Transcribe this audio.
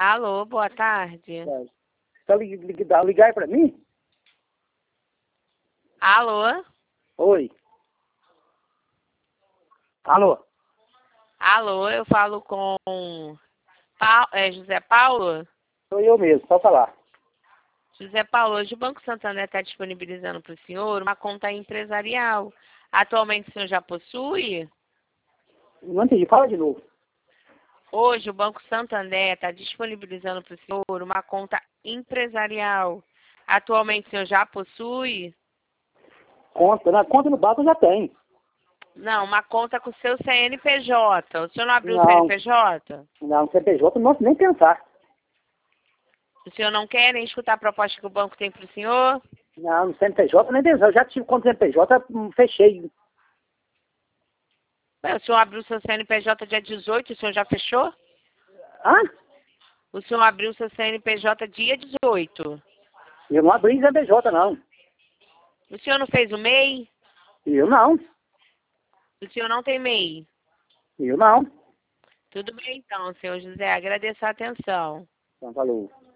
Alô, boa tarde. Tá ligar pra mim? Alô? Oi. Alô? Alô, eu falo com José Paulo? Sou eu mesmo, pode falar. José Paulo, hoje o Banco Santander está disponibilizando para o senhor uma conta empresarial. Atualmente o senhor já possui? Não entendi, fala de novo. Hoje o Banco Santander está disponibilizando para o senhor uma conta empresarial. Atualmente o senhor já possui? Conta no banco eu já tenho. Não, uma conta com o seu CNPJ. O senhor não abriu o Não. CNPJ? Não, CNPJ não nem pensar. O senhor não quer nem escutar a proposta que o banco tem para o senhor? Não, no CNPJ nem pensar. Eu já tive conta no CNPJ, fechei. Bem, o senhor abriu seu CNPJ dia 18, o senhor já fechou? Hã? O senhor abriu seu CNPJ dia 18. Eu não abri CNPJ, não. O senhor não fez o MEI? Eu não. O senhor não tem MEI? Eu não. Tudo bem então, senhor José. Agradeço a atenção. Então, falou.